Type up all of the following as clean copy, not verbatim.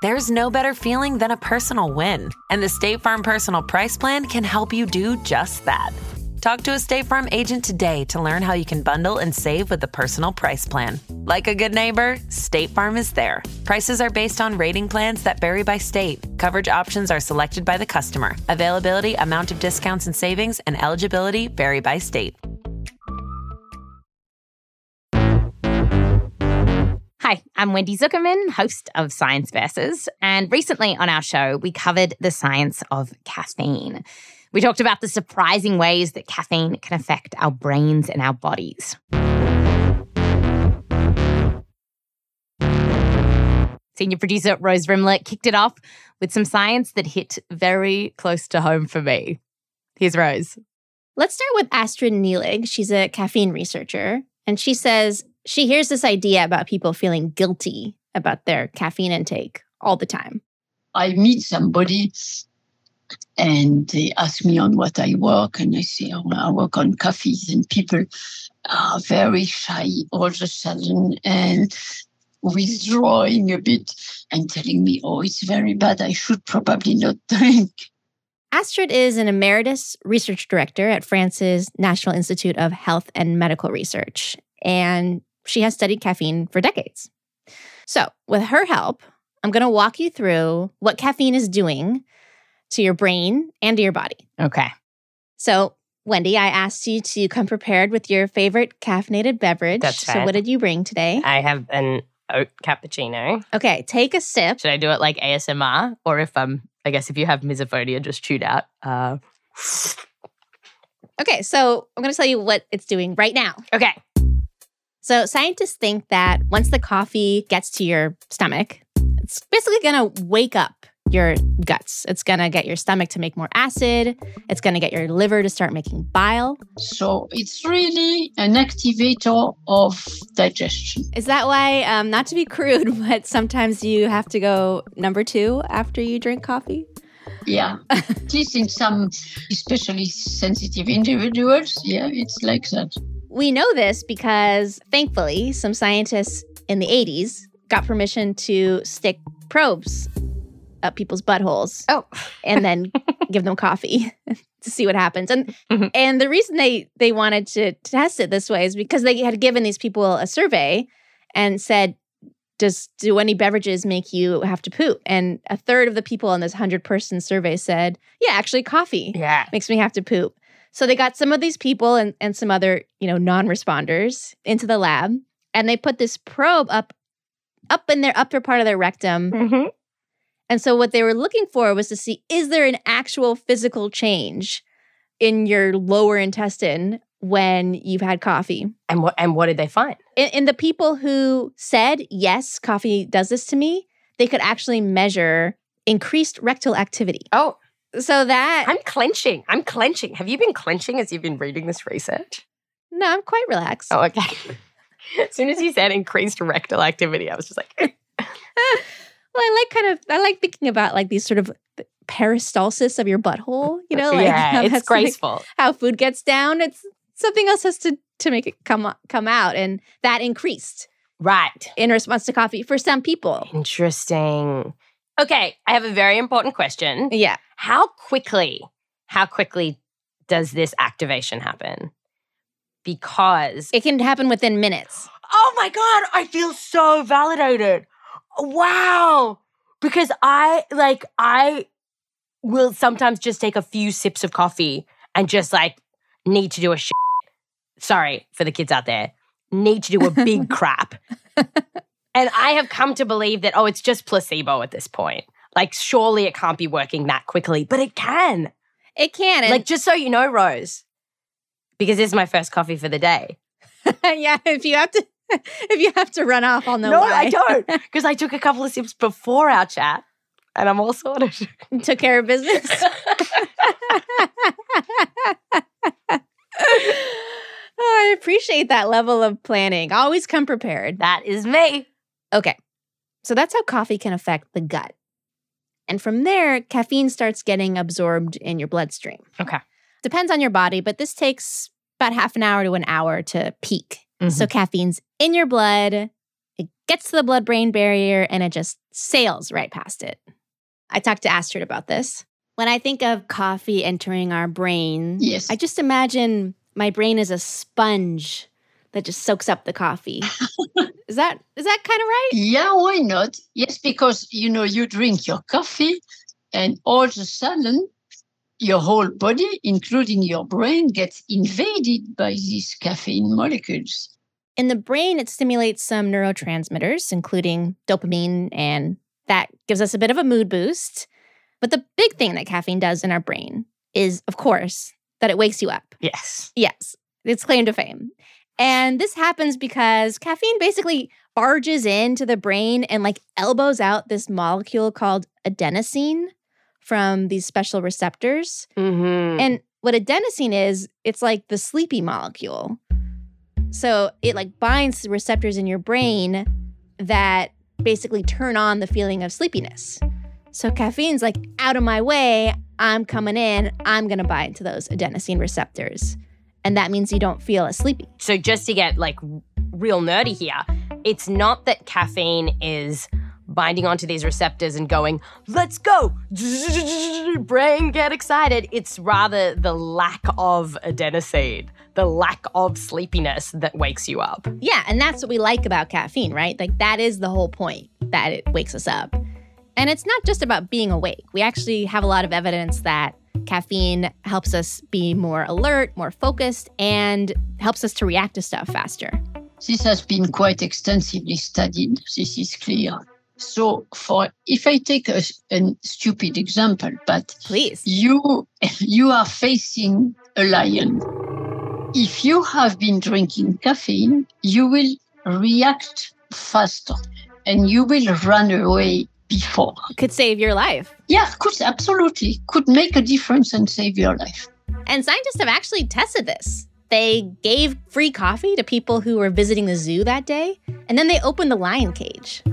There's no better feeling than a personal win. And the State Farm Personal Price Plan can help you do just that. Talk to a State Farm agent today to learn how you can bundle and save with the Personal Price Plan. Like a good neighbor, State Farm is there. Prices are based on rating plans that vary by state. Coverage options are selected by the customer. Availability, amount of discounts and savings, and eligibility vary by state. Hi, I'm Wendy Zuckerman, host of Science Versus, and recently on our show, we covered the science of caffeine. We talked about the surprising ways that caffeine can affect our brains and our bodies. Senior producer Rose Rimler kicked it off with some science that hit very close to home for me. Here's Rose. Let's start with Astrid Nielig. She's a caffeine researcher, and she says she hears this idea about people feeling guilty about their caffeine intake all the time. I meet somebody and they ask me on what I work, and I say, oh, I work on coffees, and people are very shy all of a sudden and withdrawing a bit and telling me, oh, it's very bad, I should probably not drink. Astrid is an emeritus research director at France's National Institute of Health and Medical Research, and she has studied caffeine for decades. So with her help, I'm going to walk you through what caffeine is doing to your brain and to your body. Okay. So, Wendy, I asked you to come prepared with your favorite caffeinated beverage. That's right. So what did you bring today? I have an oat cappuccino. Okay, take a sip. Should I do it like ASMR? Or if I guess if you have misophonia, just tune out. Okay, so I'm going to tell you what it's doing right now. Okay. So scientists think that once the coffee gets to your stomach, it's basically going to wake up your guts. It's going to get your stomach to make more acid. It's going to get your liver to start making bile. So it's really an activator of digestion. Is that why, not to be crude, but sometimes you have to go number 2 after you drink coffee? Yeah, at least in some especially sensitive individuals, yeah, it's like that. We know this because, thankfully, some scientists in the 80s got permission to stick probes up people's buttholes. Oh. And then give them coffee to see what happens. And and the reason they wanted to test it this way is because they had given these people a survey and said, do any beverages make you have to poop? And a third of the people in this 100-person survey said, yeah, actually coffee makes me have to poop. So they got some of these people and some other, non-responders into the lab, and they put this probe up in their upper part of their rectum. Mm-hmm. And so what they were looking for was to see, is there an actual physical change in your lower intestine when you've had coffee? And what did they find? In the people who said, yes, coffee does this to me, they could actually measure increased rectal activity. Oh. So that... I'm clenching. Have you been clenching as you've been reading this research? No, I'm quite relaxed. Oh, okay. As soon as you said increased rectal activity, I was just like... Well, I like thinking about like these sort of peristalsis of your butthole, yeah, it's graceful. Like how food gets down. It's something else has to make it come out, and that increased. Right. In response to coffee for some people. Interesting. Okay, I have a very important question. Yeah. How quickly does this activation happen? Because it can happen within minutes. Oh my God, I feel so validated. Wow. Because I will sometimes just take a few sips of coffee and just need to do a shit. Sorry for the kids out there. Need to do a big crap. And I have come to believe that, it's just placebo at this point. Surely it can't be working that quickly, but it can. It can. Just so you know, Rose, because this is my first coffee for the day. Yeah, if you have to run off, I'll know why. No, I don't, because I took a couple of sips before our chat, and I'm all sorted. Took care of business. I appreciate that level of planning. Always come prepared. That is me. Okay, so that's how coffee can affect the gut. And from there, caffeine starts getting absorbed in your bloodstream. Okay. Depends on your body, but this takes about half an hour to an hour to peak. Mm-hmm. So caffeine's in your blood. It It gets to the blood-brain barrier and it just sails right past it. I talked to Astrid about this. When I think of coffee entering our brain, Yes. I just imagine my brain is a sponge that just soaks up the coffee. Is that kind of right? Yeah, why not? Yes, because, you drink your coffee and all of a sudden your whole body, including your brain, gets invaded by these caffeine molecules. In the brain, it stimulates some neurotransmitters, including dopamine, and that gives us a bit of a mood boost. But the big thing that caffeine does in our brain is, of course, that it wakes you up. Yes. Yes, it's claim to fame. And this happens because caffeine basically barges into the brain and elbows out this molecule called adenosine from these special receptors. Mm-hmm. And what adenosine is, it's like the sleepy molecule. So it binds to receptors in your brain that basically turn on the feeling of sleepiness. So caffeine's out of my way, I'm coming in, I'm going to bind to those adenosine receptors. And that means you don't feel as sleepy. So just to get real nerdy here, it's not that caffeine is binding onto these receptors and going, let's go, brain, get excited. It's rather the lack of adenosine, the lack of sleepiness that wakes you up. Yeah, and that's what we like about caffeine, right? That is the whole point, that it wakes us up. And it's not just about being awake. We actually have a lot of evidence that caffeine helps us be more alert, more focused, and helps us to react to stuff faster. This has been quite extensively studied. This is clear. So if I take a stupid example, but Please. You are facing a lion. If you have been drinking caffeine, you will react faster and you will run away before. Could save your life. Yeah, could make a difference and save your life. And scientists have actually tested this. They gave free coffee to people who were visiting the zoo that day, and then they opened the lion cage.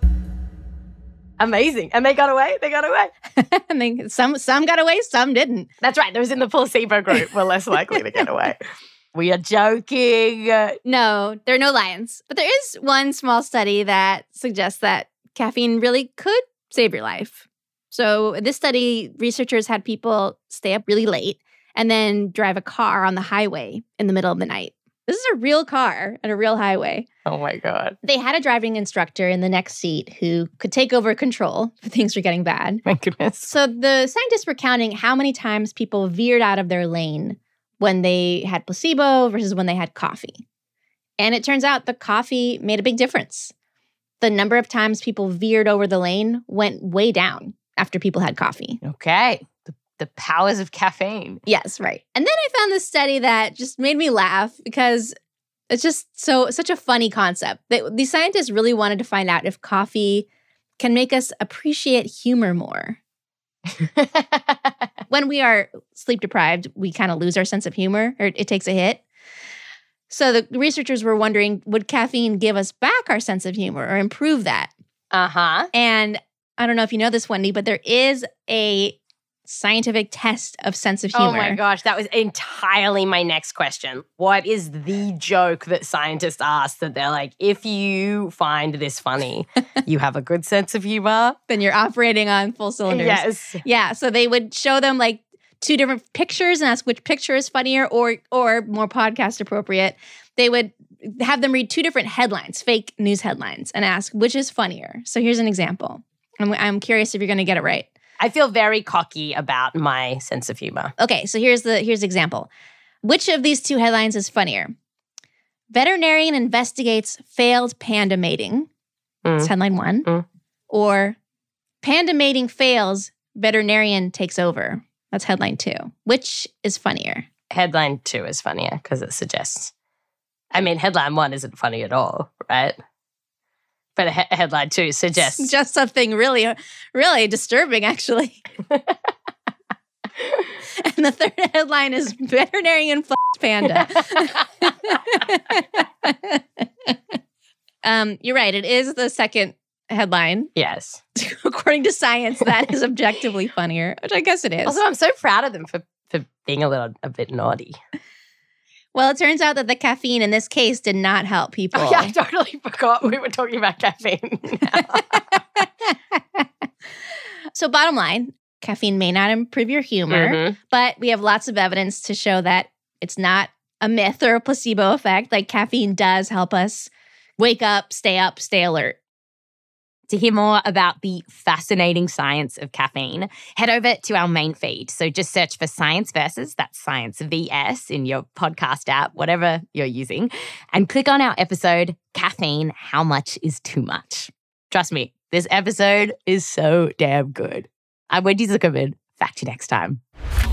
Amazing. And they got away? They got away. And some got away, some didn't. That's right. Those in the placebo group were less likely to get away. We are joking. No, there are no lions. But there is one small study that suggests that caffeine really could save your life. So in this study, researchers had people stay up really late and then drive a car on the highway in the middle of the night. This is a real car at a real highway. Oh my God. They had a driving instructor in the next seat who could take over control if things were getting bad. My goodness. So the scientists were counting how many times people veered out of their lane when they had placebo versus when they had coffee. And it turns out the coffee made a big difference. The number of times people veered over the lane went way down after people had coffee. Okay. The powers of caffeine. Yes, right. And then I found this study that just made me laugh because it's just such a funny concept. These scientists really wanted to find out if coffee can make us appreciate humor more. When we are sleep deprived, we kind of lose our sense of humor, or it takes a hit. So the researchers were wondering, would caffeine give us back our sense of humor or improve that? Uh-huh. And I don't know if you know this, Wendy, but there is a scientific test of sense of humor. Oh my gosh, that was entirely my next question. What is the joke that scientists ask that they're like, if you find this funny, you have a good sense of humor? Then you're operating on full cylinders. Yes. Yeah, so they would show them two different pictures and ask which picture is funnier or more podcast appropriate. They would have them read two different headlines, fake news headlines, and ask which is funnier. So here's an example. I'm curious if you're going to get it right. I feel very cocky about my sense of humor. Okay, so here's the example. Which of these two headlines is funnier? Veterinarian investigates failed panda mating. That's headline 1. Or panda mating fails, veterinarian takes over. That's headline 2. Which is funnier? Headline 2 is funnier because it suggests. I mean, headline 1 isn't funny at all, right? But headline 2 suggests. Just something really, really disturbing, actually. And the third headline is veterinarian panda. You're right. It is the second headline. Yes. According to science, that is objectively funnier, which I guess it is. Also, I'm so proud of them for being a bit naughty. Well, it turns out that the caffeine in this case did not help people. Yeah, I totally forgot we were talking about caffeine. So bottom line, caffeine may not improve your humor, but we have lots of evidence to show that it's not a myth or a placebo effect. Like caffeine does help us wake up, stay alert. To hear more about the fascinating science of caffeine, head over to our main feed. So just search for Science Versus, that's Science VS in your podcast app, whatever you're using, and click on our episode, Caffeine, How Much is Too Much? Trust me, this episode is so damn good. I'm Wendy Zuckerman. Back to you next time.